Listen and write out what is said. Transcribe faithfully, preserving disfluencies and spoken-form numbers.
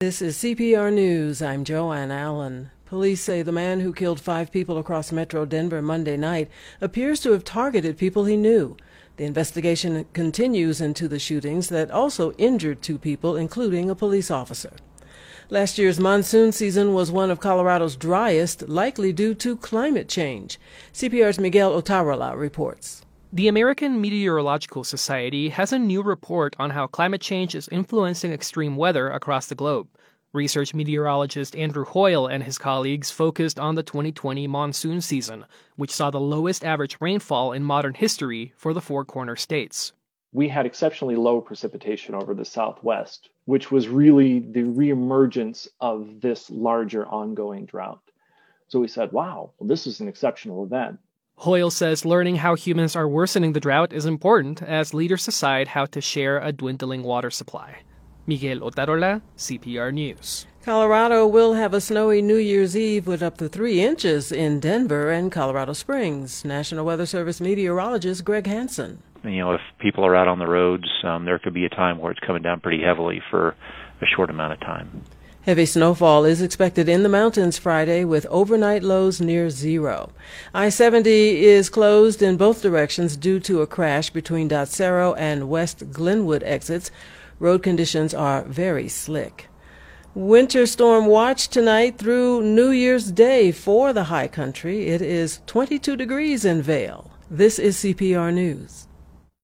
This is C P R News. I'm Joanne Allen. Police say the man who killed five people across Metro Denver Monday night appears to have targeted people he knew. The investigation continues into the shootings that also injured two people, including a police officer. Last year's monsoon season was one of Colorado's driest, likely due to climate change. C P R's Miguel Otarola reports. The American Meteorological Society has a new report on how climate change is influencing extreme weather across the globe. Research meteorologist Andrew Hoyle and his colleagues focused on the twenty twenty monsoon season, which saw the lowest average rainfall in modern history for the Four Corner states. We had exceptionally low precipitation over the Southwest, which was really the reemergence of this larger ongoing drought. So we said, wow, well, this is an exceptional event. Hoyle says learning how humans are worsening the drought is important as leaders decide how to share a dwindling water supply. Miguel Otarola, C P R News. Colorado will have a snowy New Year's Eve with up to three inches in Denver and Colorado Springs. National Weather Service meteorologist Greg Hansen. You know, if people are out on the roads, um, there could be a time where it's coming down pretty heavily for a short amount of time. Heavy snowfall is expected in the mountains Friday with overnight lows near zero. I seventy is closed in both directions due to a crash between Dotsero and West Glenwood exits. Road conditions are very slick. Winter storm watch tonight through New Year's Day for the high country. It is twenty-two degrees in Vail. This is C P R News.